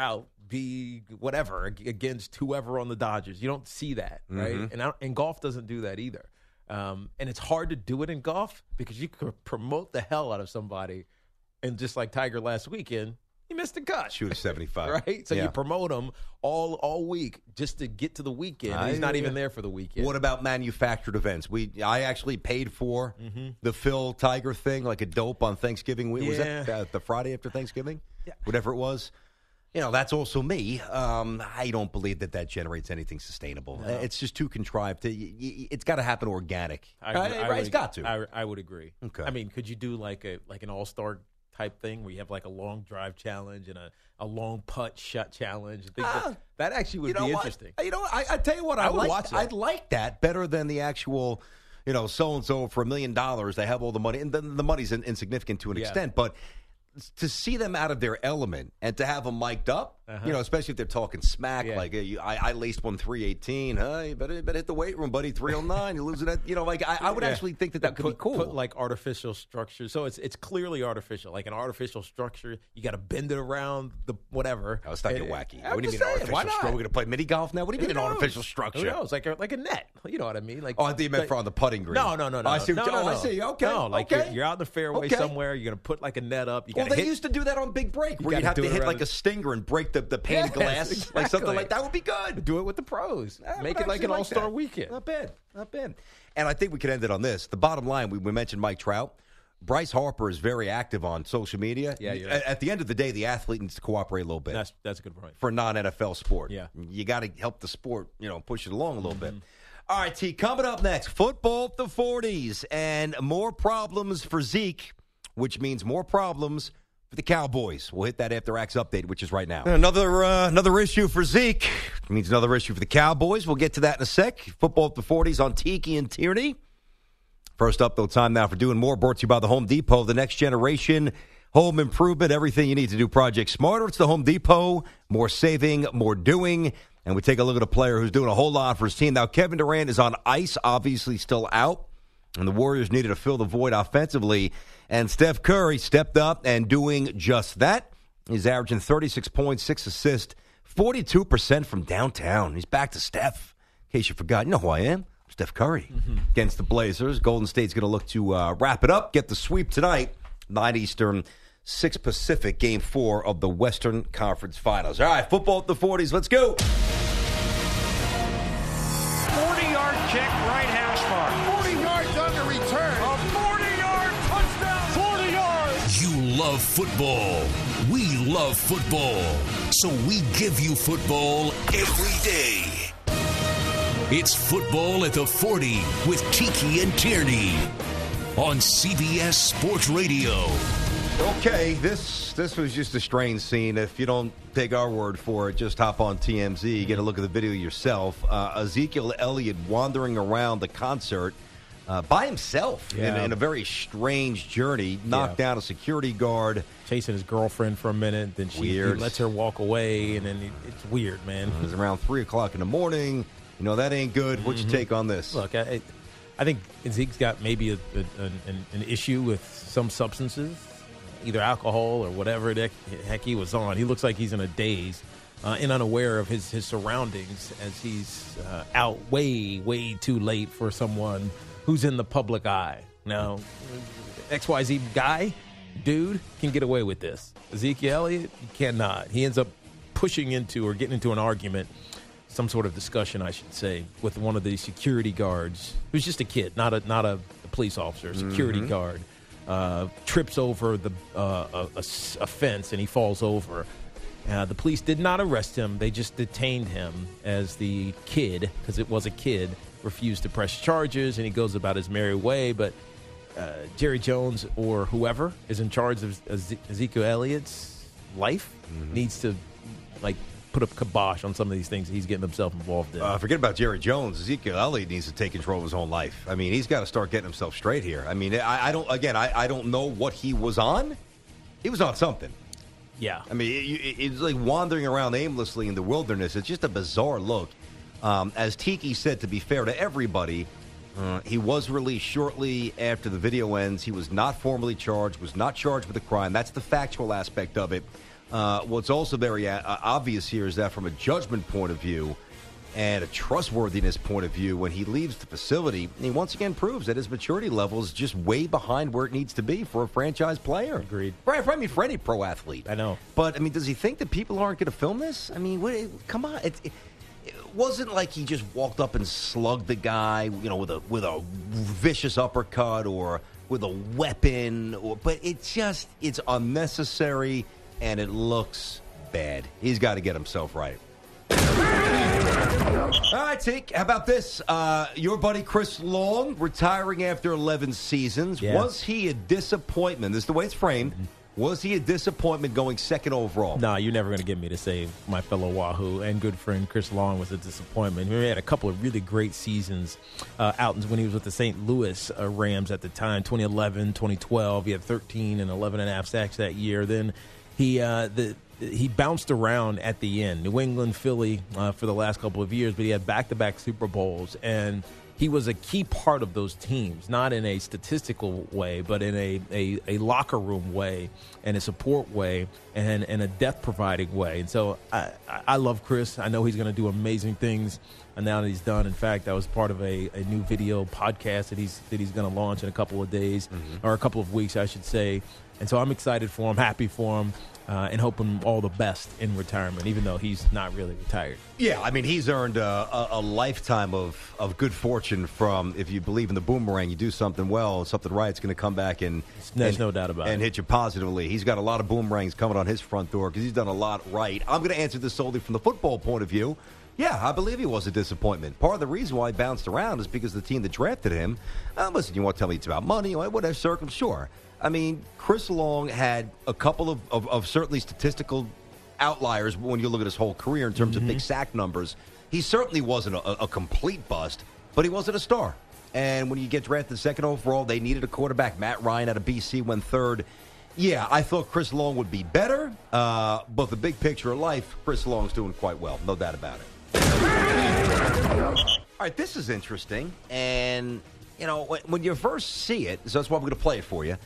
S3: be whatever against whoever on the Dodgers. You don't see that, right?
S2: Mm-hmm.
S3: And I, and golf doesn't do that either. Um, and it's hard to do it in golf because you could promote the hell out of somebody, and just like Tiger last weekend, he missed a cut.
S2: Shoot a seventy-five.
S3: Right? So
S2: yeah.
S3: you promote him all all week just to get to the weekend. And he's not even there for the weekend.
S2: What about manufactured events? We I actually paid for mm-hmm. the Phil Tiger thing, like a dope on Thanksgiving. Was
S3: yeah.
S2: that uh, the Friday after Thanksgiving?
S3: Yeah.
S2: Whatever it was. You know, that's also me. Um, I don't believe that that generates anything sustainable. No. It's just too contrived. To, y- y- it's got to happen organic.
S3: I,
S2: right?
S3: I
S2: right?
S3: would,
S2: It's got to.
S3: I, I would agree.
S2: Okay.
S3: I mean, could you do like a like an all-star type thing where you have like a long drive challenge and a, a long putt shot challenge? I think
S2: Ah,
S3: that, that actually would
S2: you know
S3: be
S2: what?
S3: interesting.
S2: You know, what? I, I tell you what, I,
S3: I would
S2: like,
S3: watch that.
S2: I'd like that better than the actual, you know, so and so for a million dollars. They have all the money, and the, the money's in, insignificant to an
S3: Yeah.
S2: extent, but to see them out of their element and to have them mic'd up, uh-huh. you know, especially if they're talking smack,
S3: Yeah.
S2: like, hey, you, I, I laced one three eighteen. Huh? You better, better hit the weight room, buddy. three oh nine. You're losing that. You know, like, I, I would
S3: Yeah.
S2: actually think that that could
S3: put,
S2: be cool.
S3: Put like artificial structure. So it's it's clearly artificial. Like an artificial structure. You got to bend it around the whatever.
S2: I was not
S3: And-
S2: get wacky.
S3: I'm
S2: What do you
S3: just
S2: mean
S3: saying,
S2: artificial
S3: why not?
S2: structure? We're going to play mini golf now? What do you
S3: Who
S2: mean an
S3: knows?
S2: artificial
S3: Who
S2: structure?
S3: knows? Like a, like a net. You know what I mean? Like
S2: Oh, I think you meant
S3: like,
S2: for on the putting green.
S3: No, no, no, no.
S2: Oh, I see.
S3: no,
S2: What you,
S3: no,
S2: oh, I
S3: no.
S2: see. Okay.
S3: No, like
S2: okay.
S3: you're, you're out in the fairway
S2: Okay.
S3: somewhere. You're going to put like a net up. You
S2: Well,
S3: gotta
S2: they
S3: hit,
S2: used to do that on Big Break,
S3: You
S2: where you'd
S3: gotta
S2: have
S3: do
S2: to
S3: it
S2: hit
S3: around
S2: like
S3: the-
S2: a stinger and break the, the pane
S3: Yes,
S2: glass, like something
S3: exactly.
S2: like that would be good.
S3: do it with the pros.
S2: I
S3: Make
S2: would
S3: it like
S2: actually
S3: an all-star
S2: that.
S3: weekend.
S2: Not bad, not bad. And I think we could end it on this. The bottom line, we, we mentioned Mike Trout. Bryce Harper is very active on social media.
S3: Yeah, yeah.
S2: At, at the end of the day, the athlete needs to cooperate a little bit.
S3: That's that's a good point.
S2: For a non-N F L sport.
S3: Yeah.
S2: You got to help the sport, you know, push it along a little
S3: Mm-hmm.
S2: bit. All right, T, coming up next, football at the forties and more problems for Zeke, which means more problems for the Cowboys. We'll hit that after Acts Update, which is right now. Another uh, another issue for Zeke means another issue for the Cowboys. We'll get to that in a sec. Football at the forties on Tiki and Tierney. First up, though, time now for doing more. Brought to you by the Home Depot, the next generation home improvement, everything you need to do Project Smarter. It's the Home Depot. More saving, more doing. And we take a look at a player who's doing a whole lot for his team. Now, Kevin Durant is on ice, obviously still out. And the Warriors needed to fill the void offensively. And Steph Curry stepped up and doing just that. He's averaging thirty-six point six assists, forty-two percent from downtown. He's back to Steph. In case you forgot, you know who I am. Steph Curry mm-hmm. against the Blazers. Golden State's going to look to uh, wrap it up, get the sweep tonight, nine Eastern, six Pacific, game four of the Western Conference Finals. All right, football at the forties. Let's go.
S6: forty-yard kick, right hash mark. forty yards on the return. A forty-yard touchdown. forty yards.
S7: You love football. We love football. So we give you football every day. It's Football at the forty with Tiki and Tierney on C B S Sports Radio.
S2: Okay, this this was just a strange scene. If you don't take our word for it, just hop on T M Z, get a look at the video yourself. Uh, Ezekiel Elliott wandering around the concert uh, by himself
S3: Yeah.
S2: in, in a very strange journey, knocked
S3: Yeah.
S2: down a security guard.
S3: Chasing his girlfriend for a minute, then she he
S2: Weird.
S3: lets her walk away, and then he, it's weird, man.
S2: It was around three o'clock in the morning. You know, that ain't good. What's your take on this?
S3: Look, I, I think Zeke's got maybe a, a, an, an issue with some substances, either alcohol or whatever the heck he was on. He looks like he's in a daze uh, and unaware of his, his surroundings as he's uh, out way, way too late for someone who's in the public eye. Now, X Y Z guy, dude, can get away with this. Ezekiel Elliott, he cannot. He ends up pushing into or getting into an argument, some sort of discussion, I should say, with one of the security guards, who's just a kid, not a not a, a police officer, a security
S2: Mm-hmm.
S3: guard, uh, trips over the uh, a, a s- a fence and he falls over. Uh, the police did not arrest him; they just detained him as the kid, because it was a kid, refused to press charges, and he goes about his merry way. But uh, Jerry Jones or whoever is in charge of Eze- Ezekiel Elliott's life
S2: Mm-hmm.
S3: needs to like. put a kibosh on some of these things he's getting himself involved in.
S2: Uh, forget about Jerry Jones. Ezekiel Elliott needs to take control of his own life. I mean, he's got to start getting himself straight here. I mean, I, I don't. Again, I, I don't know what he was on. He was on something.
S3: Yeah.
S2: I mean, it, it, it's like wandering around aimlessly in the wilderness. It's just a bizarre look. Um, as Tiki said, to be fair to everybody, uh, he was released shortly after the video ends. He was not formally charged, was not charged with a crime. That's the factual aspect of it. Uh, what's also very uh, obvious here is that from a judgment point of view and a trustworthiness point of view, when he leaves the facility, he once again proves that his maturity level is just way behind where it needs to be for a franchise player.
S3: Agreed.
S2: Right, I mean, for any pro athlete.
S3: I know.
S2: But, I mean, does he think that people aren't going to film this? I mean, what, come on. It, it, it wasn't like he just walked up and slugged the guy, you know, with a with a vicious uppercut or with a weapon. Or, but it just, it's unnecessary, and it looks bad. He's got to get himself right. All right, Teak, how about this? Uh, your buddy Chris Long retiring after eleven seasons.
S3: Yeah.
S2: Was he a disappointment? This is the way it's framed. Was he a disappointment going second overall?
S3: No, you're never going to get me to say my fellow Wahoo and good friend Chris Long was a disappointment. He had a couple of really great seasons uh, out when he was with the Saint Louis uh, Rams at the time, twenty eleven, twenty twelve. He had thirteen and eleven and a half sacks that year. Then he uh, the he bounced around at the end, New England, Philly uh, for the last couple of years, but he had back-to-back Super Bowls, and he was a key part of those teams, not in a statistical way, but in a, a, a locker room way and a support way and, and a depth-providing way. And so I, I love Chris. I know he's going to do amazing things now that he's done. In fact, I was part of a, a new video podcast that he's that he's going to launch in a couple of days, mm-hmm. or a couple of weeks, I should say. And so I'm excited for him, happy for him. Uh, and hope him all the best in retirement, even though he's not really retired. Yeah,
S2: I mean, he's earned a, a, a lifetime of, of good fortune from, if you believe in the boomerang, you do something well, something right, it's going to come back and,
S3: There's
S2: and,
S3: no doubt about
S2: and
S3: it.
S2: hit you positively. He's got a lot of boomerangs coming on his front door because he's done a lot right. I'm going to answer this solely from the football point of view. Yeah, I believe he was a disappointment. Part of the reason why he bounced around is because the team that drafted him, uh, listen, you want to tell me it's about money, whatever circumstance, sure. I mean, Chris Long had a couple of, of, of certainly statistical outliers when you look at his whole career in terms mm-hmm. of big sack numbers. He certainly wasn't a, a complete bust, but he wasn't a star. And when you get drafted second overall, they needed a quarterback. Matt Ryan out of B C went third. Yeah, I thought Chris Long would be better, uh, but the big picture of life, Chris Long's doing quite well. No doubt about it. All right, this is interesting. And, you know, when, when you first see it, so that's why we're going to play it for you.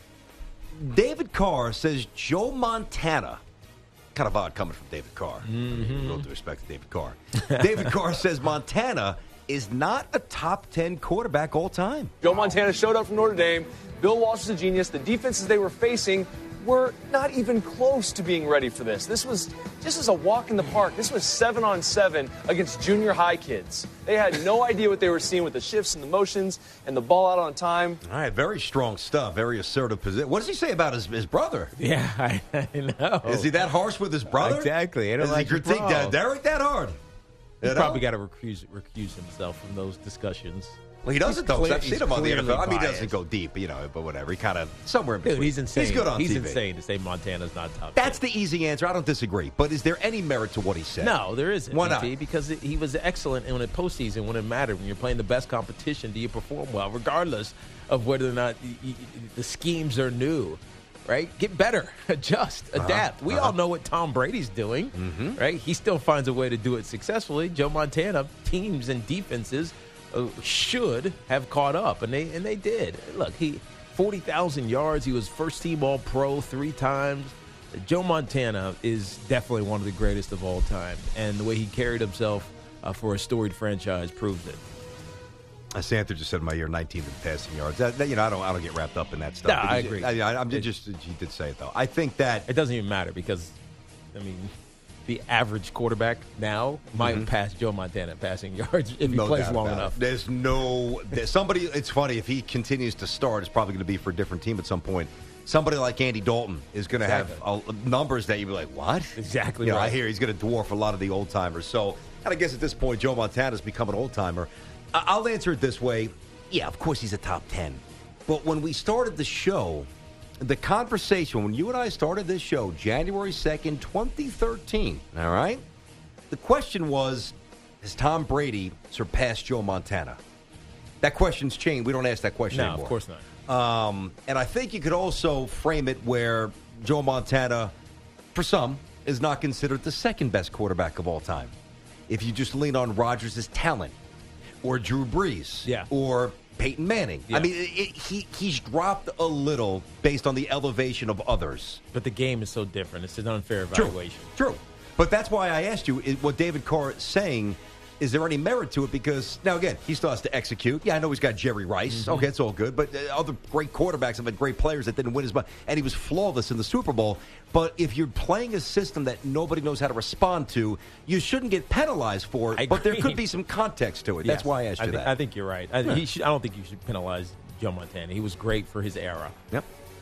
S2: David Carr says Joe Montana, kind of odd coming from David Carr. Mm-hmm. With all due respect to David Carr. David Carr says Montana is not a top ten quarterback all time.
S8: Joe Montana showed up from Notre Dame. Bill Walsh is a genius. The defenses they were facing were not even close to being ready for this. This was just as a walk in the park. This was seven on seven against junior high kids. They had no idea what they were seeing with the shifts and the motions and the ball out on time.
S2: All right, very strong stuff, very assertive position. What does he say about his, his brother?
S3: Yeah, I, I know.
S2: Is he that harsh with his brother?
S3: Exactly. I don't
S2: Does
S3: like
S2: he critique that, Derek that hard?
S3: He's
S2: You
S3: probably
S2: know?
S3: got to recuse, recuse himself from those discussions.
S2: Well, he doesn't,
S3: He's
S2: though. 'cause
S3: clear-
S2: I've seen
S3: he's
S2: him on the N F L. I mean, he
S3: clearly
S2: doesn't
S3: biased.
S2: go deep, you know, but whatever. He kind of somewhere in between.
S3: Dude, he's insane.
S2: He's good on
S3: He's
S2: T V.
S3: insane to say Montana's not top
S2: That's
S3: ten.
S2: the easy answer. I don't disagree. But is there any merit to what he said?
S3: No, there isn't.
S2: Why not?
S3: P T, because it, he was excellent in the postseason when it mattered. When you're playing the best competition, do you perform well, regardless of whether or not y- y- the schemes are new? Right? Get better. Adjust.
S2: Uh-huh.
S3: Adapt. We
S2: Uh-huh.
S3: all know what Tom Brady's doing.
S2: Mm-hmm.
S3: Right? He still finds a way to do it successfully. Joe Montana, teams and defenses uh, should have caught up, and they and they did. Look, he forty thousand yards. He was first team All Pro three times. Joe Montana is definitely one of the greatest of all time, and the way he carried himself uh, for a storied franchise proves it.
S2: Uh, Santher just said in my ear, nineteenth in passing yards. That, that, you know, I don't, I don't get wrapped up in that stuff.
S3: No, I
S2: Because-
S3: agree.
S2: I, I, I'm
S3: It-
S2: just, he did say it though. I think that
S3: It doesn't even matter because, I mean, the average quarterback now might pass Joe Montana in passing yards if he
S2: Mm-hmm. no
S3: plays
S2: doubt
S3: long
S2: about
S3: enough.
S2: it. There's no there's somebody. It's funny if he continues to start. It's probably going to be for a different team at some point. Somebody like Andy Dalton is going to
S3: Exactly.
S2: have uh, numbers that you'd be like, what?
S3: Exactly
S2: You know, I
S3: right.
S2: hear he's going to dwarf a lot of the old timers. So, and I guess at this point, Joe Montana's become an old timer. I- I'll answer it this way. Yeah, of course he's a top ten. But when we started the show, the conversation, when you and I started this show, January second, twenty thirteen, all right? The question was, has Tom Brady surpassed Joe Montana? That question's changed. We don't ask that question
S3: No,
S2: anymore.
S3: of course not.
S2: Um, and I think you could also frame it where Joe Montana, for some, is not considered the second best quarterback of all time. If you just lean on Rodgers' talent, or Drew Brees,
S3: Yeah.
S2: or Peyton Manning.
S3: Yeah.
S2: I mean, it, it, he he's dropped a little based on the elevation of others.
S3: But the game is so different. It's an unfair evaluation.
S2: True. True. But that's why I asked you, is what David Carr is saying, is there any merit to it? Because, now again, he still has to execute. Yeah, I know he's got Jerry Rice. Mm-hmm. Okay, it's all good. But uh, other great quarterbacks have had great players that didn't win as much. And he was flawless in the Super Bowl. But if you're playing a system that nobody knows how to respond to, you shouldn't get penalized for it.
S3: I
S2: but there
S3: agree.
S2: could be some context to it. That's
S3: Yes.
S2: why I asked you
S3: I think,
S2: that.
S3: I think you're right. I, he should, I don't think you should penalize Joe Montana. He was great for his era.
S2: Yep.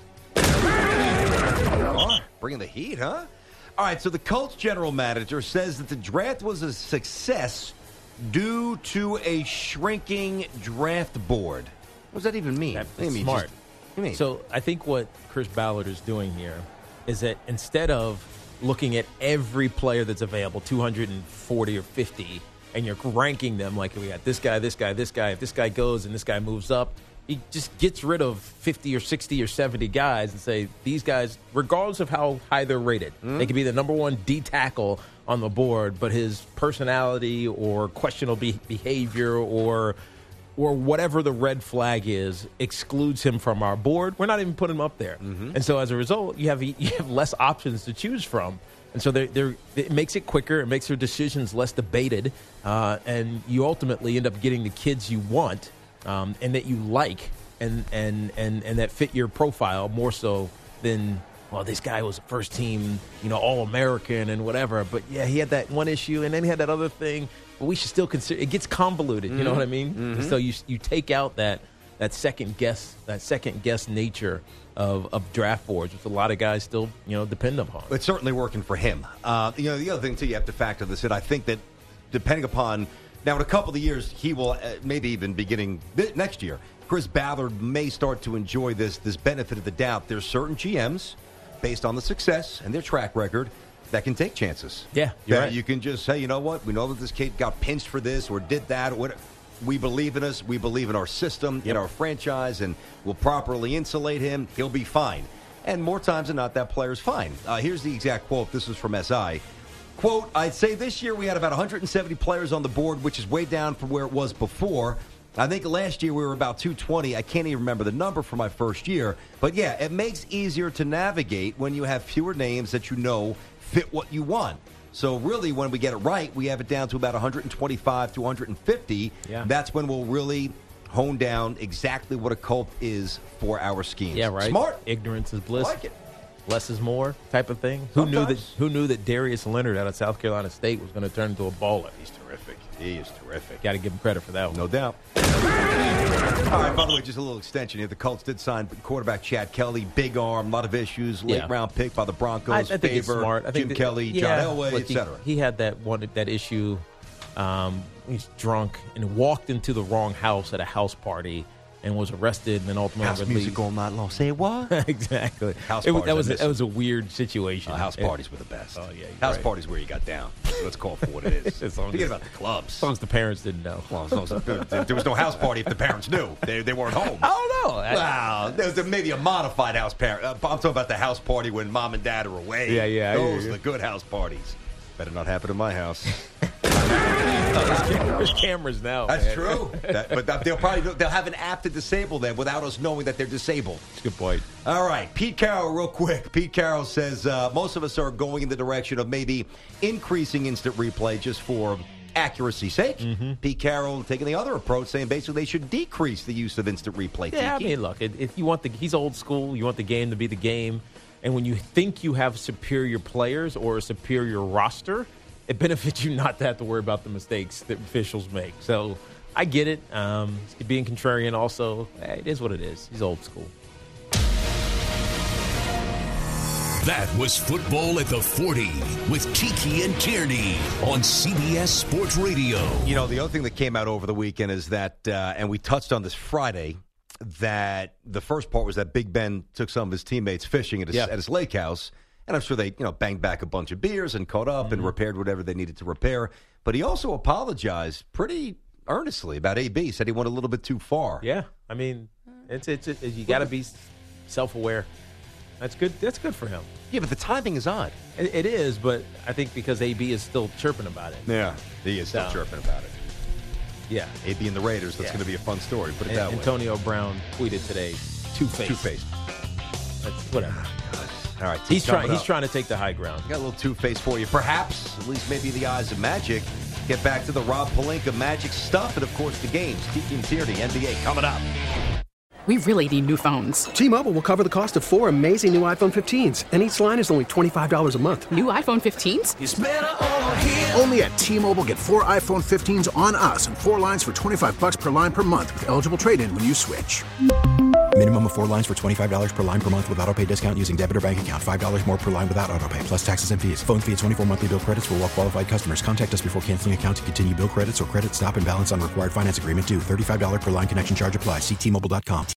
S2: Oh, bringing the heat, huh? All right, so the Colts general manager says that the draft was a success due to a shrinking draft board. What does that even mean?
S3: That's
S2: What do you mean,
S3: smart.
S2: just- what do you mean?
S3: So I think what Chris Ballard is doing here is that instead of looking at every player that's available, two hundred forty or fifty, and you're ranking them like we got this guy, this guy, this guy, if this guy goes and this guy moves up, he just gets rid of fifty or sixty or seventy guys and say, these guys, regardless of how high they're rated, mm-hmm. they could be the number one D tackle on the board, but his personality or questionable be- behavior or or whatever the red flag is excludes him from our board. We're not even putting him up there. Mm-hmm. And so as a result, you have you have less options to choose from. And so they're, they're, it makes it quicker. It makes their decisions less debated. Uh, and you ultimately end up getting the kids you want um, and that you like and, and, and, and that fit your profile more so than, well, this guy was a first team, you know, All-American and whatever. But, yeah, he had that one issue and then he had that other thing. But we should still consider – it gets convoluted, you mm-hmm. know what I mean? Mm-hmm. So you you take out that that second guess, that second guess nature of, of draft boards, which a lot of guys still, you know, depend upon.
S2: It's certainly working for him. Uh, you know, the other thing, too, you have to factor this in. I think that depending upon – now, in a couple of years, he will uh, maybe even beginning th- next year, Chris Ballard may start to enjoy this, this benefit of the doubt. There's certain G Ms, based on the success and their track record, that can take chances.
S3: Yeah, you're
S2: that
S3: right.
S2: You can just say, you know what, we know that this kid got pinched for this or did that or whatever. We believe in us. We believe in our system,
S3: yep.
S2: in our franchise, and we'll properly insulate him. He'll be fine. And more times than not, that player's fine. Uh, here's the exact quote. This is from S I. Quote, I'd say this year we had about one hundred seventy players on the board, which is way down from where it was before. I think last year we were about two twenty. I can't even remember the number for my first year. But, yeah, it makes easier to navigate when you have fewer names that you know fit what you want. So really, when we get it right, we have it down to about one hundred twenty-five to one hundred fifty.
S3: Yeah.
S2: That's when we'll really hone down exactly what a cult is for our schemes.
S3: Yeah, right.
S2: Smart.
S3: Ignorance is bliss.
S2: I like it.
S3: Less is more type of thing. Who
S2: Sometimes.
S3: knew that? Who knew that Darius Leonard out of South Carolina State was going to turn into a baller?
S2: He's terrific. He is terrific.
S3: Got to give him credit for that one.
S2: No doubt. All right, by the way, just a little extension here. The Colts did sign quarterback Chad Kelly, big arm, a lot of issues, late
S3: Yeah.
S2: round pick by the Broncos,
S3: I, I think
S2: favor,
S3: it's smart. I think
S2: Jim
S3: that,
S2: Kelly,
S3: yeah,
S2: John Elway,
S3: look,
S2: et
S3: he,
S2: cetera.
S3: he had that one that issue. Um, he's drunk and walked into the wrong house at a house party and was arrested and then ultimately
S2: House
S3: released.
S2: music all night long. Say what?
S3: Exactly.
S2: House
S3: it, was-
S2: parties,
S3: that
S2: I
S3: was
S2: miss
S3: that was a weird situation.
S2: Uh, house
S3: It-
S2: parties were the best.
S3: Oh, yeah, you're
S2: house
S3: right.
S2: parties where you got down. Let's call it for what it is.
S3: As long as-
S2: Forget about the clubs.
S3: As long as the parents didn't know.
S2: Well, as long as there, there was no house party if the parents knew. They, they weren't home.
S3: I don't know. I-
S2: Wow, there was maybe a modified house party. Uh, I'm talking about the house party when mom and dad are away.
S3: Yeah, yeah, I hear
S2: Those
S3: you.
S2: are the good house parties. Better not happen in my house.
S3: Oh, there's, cam- there's cameras now.
S2: That's
S3: man.
S2: true. That, but they'll probably they'll have an app to disable them without us knowing that they're disabled.
S3: That's a good point.
S2: All right, Pete Carroll, real quick. Pete Carroll says uh, most of us are going in the direction of maybe increasing instant replay just for accuracy's sake. Mm-hmm. Pete Carroll taking the other approach, saying basically they should decrease the use of instant replay.
S3: Yeah, I
S2: Tiki.
S3: mean, look, if if you want the he's old school, you want the game to be the game, and when you think you have superior players or a superior roster, it benefits you not to have to worry about the mistakes that officials make. So I get it. Um, being contrarian also, eh, it is what it is. He's old school.
S7: That was Football at the forty with Tiki and Tierney on C B S Sports Radio.
S2: You know, the other thing that came out over the weekend is that, uh, and we touched on this Friday, that the first part was that Big Ben took some of his teammates fishing at his,
S3: Yeah.
S2: at his lake house. And I'm sure they, you know, banged back a bunch of beers and caught up mm-hmm. and repaired whatever they needed to repair. But he also apologized pretty earnestly about A B. He said he went a little bit too far.
S3: Yeah, I mean, it's it's, it's you got to be self-aware. That's good. That's good for him.
S2: Yeah, but the timing is odd.
S3: It, it is, but I think because A B is still chirping about it.
S2: Yeah, he is still
S3: So.
S2: chirping about it.
S3: Yeah.
S2: it being the Raiders. That's
S3: Yeah.
S2: going to be a fun story. Put it
S3: And
S2: that way.
S3: Antonio Brown tweeted today, two-faced.
S2: Two-faced.
S3: That's whatever.
S2: All right.
S3: He's trying.
S2: coming
S3: He's
S2: up.
S3: trying to take the high ground.
S2: Got a little two-face for you. Perhaps, at least maybe in the eyes of Magic. Get back to the Rob Pelinka Magic stuff and, of course, the games. Tiki and Tierney, N B A, coming up.
S9: We really need new phones.
S10: T-Mobile will cover the cost of four amazing new iPhone fifteens, and each line is only twenty-five dollars a month.
S9: New iPhone fifteens?
S11: It's better over here. Only at T-Mobile, get four iPhone fifteens on us and four lines for twenty-five dollars per line per month with eligible trade-in when you switch.
S12: Minimum of four lines for twenty-five dollars per line per month with autopay discount using debit or bank account. five dollars more per line without autopay, plus taxes and fees. Phone fee at twenty-four monthly bill credits for well-qualified customers. Contact us before canceling account to continue bill credits or credit stop and balance on required finance agreement due. thirty-five dollars per line connection charge applies. See T Mobile dot com.